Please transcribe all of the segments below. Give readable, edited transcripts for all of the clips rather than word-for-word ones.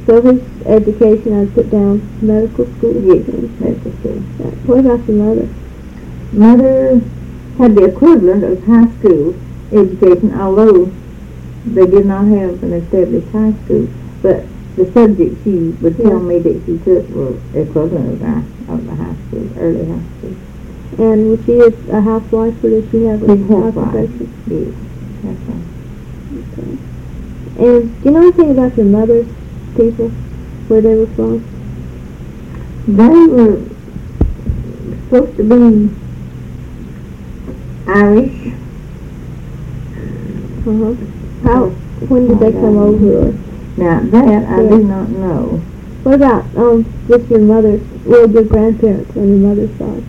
So his education, I'd put down medical school. Yes, medical school. What about your mother? Mother had the equivalent of high school education, although they did not have an established high school. But the subjects she would tell me that she took were equivalent of the high school, early high school. And was she a housewife, or did she have a occupation? Yes, that's right. Okay. And do you know anything about your mother's people, where they were from? They were supposed to be Irish. When did they come over? Now that I do not know. What about just your mother's, your grandparents on your mother's side?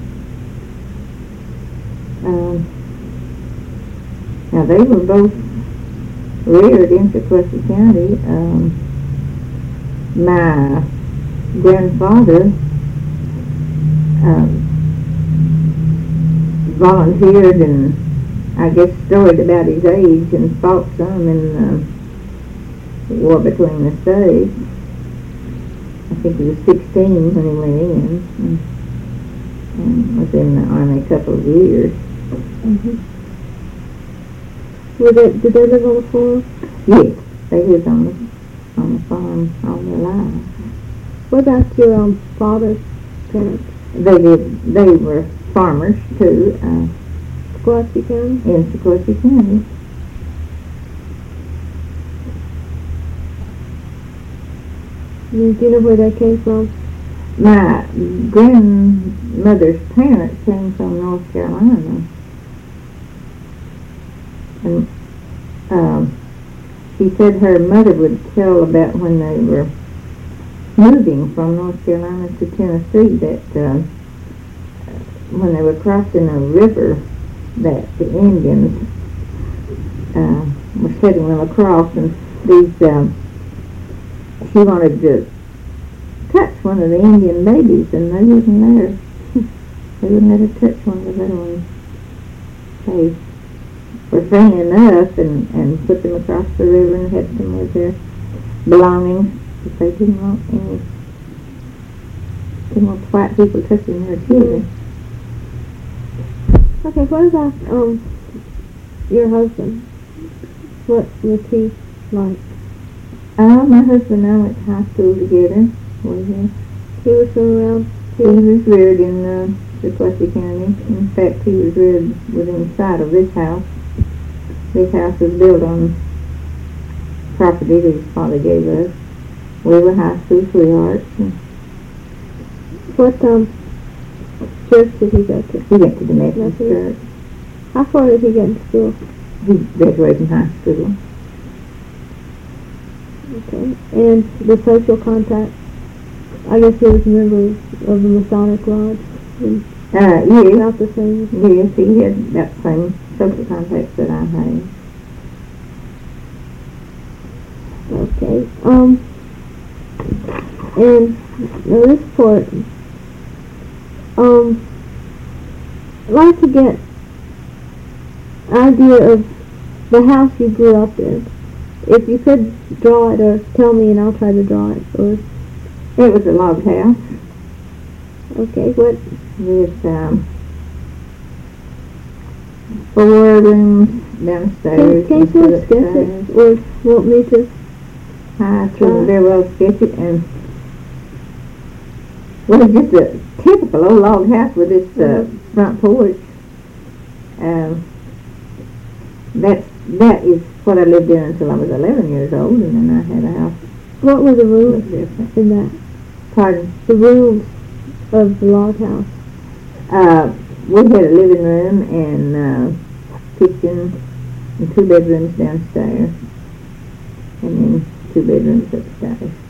Now they were both reared in Sequoia County. My grandfather volunteered and I guess storied about his age and fought some in the war between the states. I think he was 16 when he went in and was in the army a couple of years. Did they live on a farm? Yes, they lived on the farm all their lives. What about your father's parents? They were farmers too. Sequoia County? In Sequoia County. Do you know where they came from? My grandmother's parents came from North Carolina. And she said her mother would tell about when they were moving from North Carolina to Tennessee that when they were crossing a river that the Indians were setting them across, and these she wanted to touch one of the Indian babies and they wouldn't let her. They wouldn't let her touch one of the little ones. They were friendly enough and put them across the river and had them with their belongings, but they didn't want white people touching their children. Okay, what about your husband? What was he like? My husband and I went to high school together. He was from around here? He was reared in Sequoia County. In fact, he was reared within sight of this house. This house was built on property that his father gave us. We were high school sweethearts. What church did he go to? He went to the Methodist Church. How far did he get in school? He graduated from high school. Okay. And the social contact? I guess he was a member of the Masonic Lodge. Yes. About the same? Yes, he had that same social contacts that I had. Okay. And now this part, I'd like to get an idea of the house you grew up in. If you could draw it or tell me and I'll try to draw it. Or it was a log house. Okay, what? With 4 rooms downstairs. Can you sketch it? Or want me to? I could very well sketch it, and well, it's just a typical old log house with this front porch. That is what I lived in until I was 11 years old, and then I had a house. What were the rooms in that? Pardon? The rooms of the log house. We had a living room and kitchen and 2 bedrooms downstairs, and then 2 bedrooms upstairs.